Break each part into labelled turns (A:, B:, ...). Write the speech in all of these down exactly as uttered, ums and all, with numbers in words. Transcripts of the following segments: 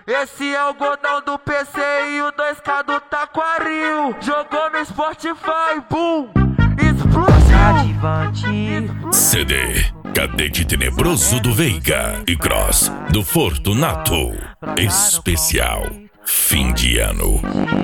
A: Esse é o Gordão do P C e o dois K do Taquaril. Jogou no Spotify, boom, explodiu.
B: C D Cadete Tenebroso do Veiga e Cross do Fortunato. Especial fim de ano.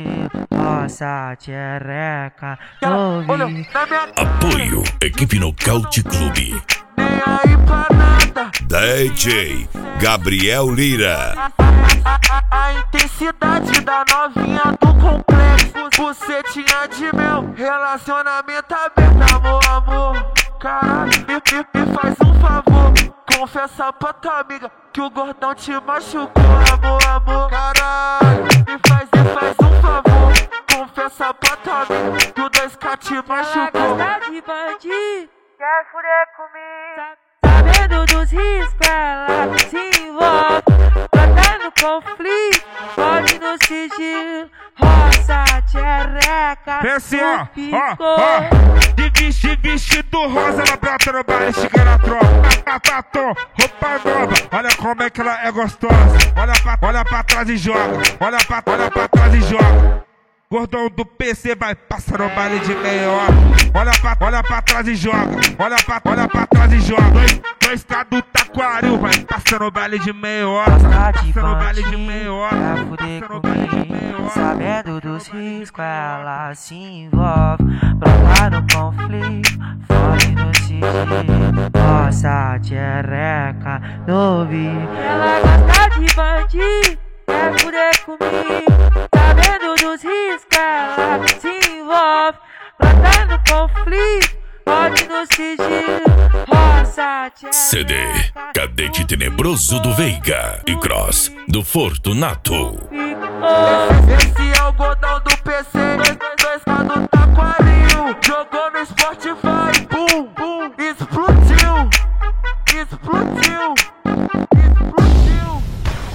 C: Nossa tchereca,
A: ouvi.
B: Apoio Equipe Nocaute Clube.
A: Nem aí pra nada.
B: D J Gabriel Lira.
A: A, a, a, a intensidade da novinha do complexo. Bucetinha de mel, relacionamento aberto. Amor, amor, caralho, me, me, me faz um favor. Confessa pra tua amiga que o Gordão te machucou. Amor, amor, caralho, me faz, me faz um favor. Confessa pra tua amiga que o dois K te machucou.
C: ela gosta de bandido, quer fuder comigo. Sabendo dos riscos, ela se envolve. Tratando conflito, pode no sigilo. Roça, tchereca,
D: esse ó, ó, ó. De vestido, vestido rosa, ela brota no baile, chega na tropa. Batom, roupa nova, olha como é que ela é gostosa. Olha pra, olha pra trás e joga, olha pra, olha pra trás e joga. Gordão do P C vai passar no baile de meia hora. Olha pra, olha pra trás e joga, olha pra, olha pra trás e joga. Dois, dois K do Taquaril vai passar no baile de meia hora. Passa no baile de meia hora.
C: Pra fuder comigo, sabendo dos riscos, ela se envolve. Brota no conflito, fode no sigilo. Nossa tchereca, novinho. Ela gosta de bandido, quer fuder comigo. Sabendo dos riscos, ela se envolve. Brota no conflito, pode no sigilo. Roça, tchereca.
B: C D Cadete Tenebroso do Veiga e Cross do Fortunato.
A: Esse é o Gordão do P C, dois K do Taquaril. Jogou no Spotify, boom, boom, explodiu, explodiu, explodiu.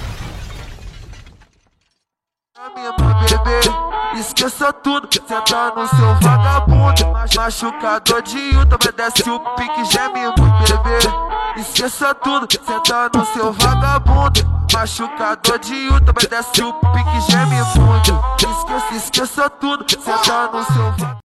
A: A minha bebê, esqueça tudo, senta no seu vagabundo. Machucador de Utah, mas desce o pique, geme muito, bebê. Esqueça tudo, senta no seu vagabundo. Machucador de Utah, mas desce o pique, geme muito. Esqueça, esqueça tudo, senta no seu vagabundo.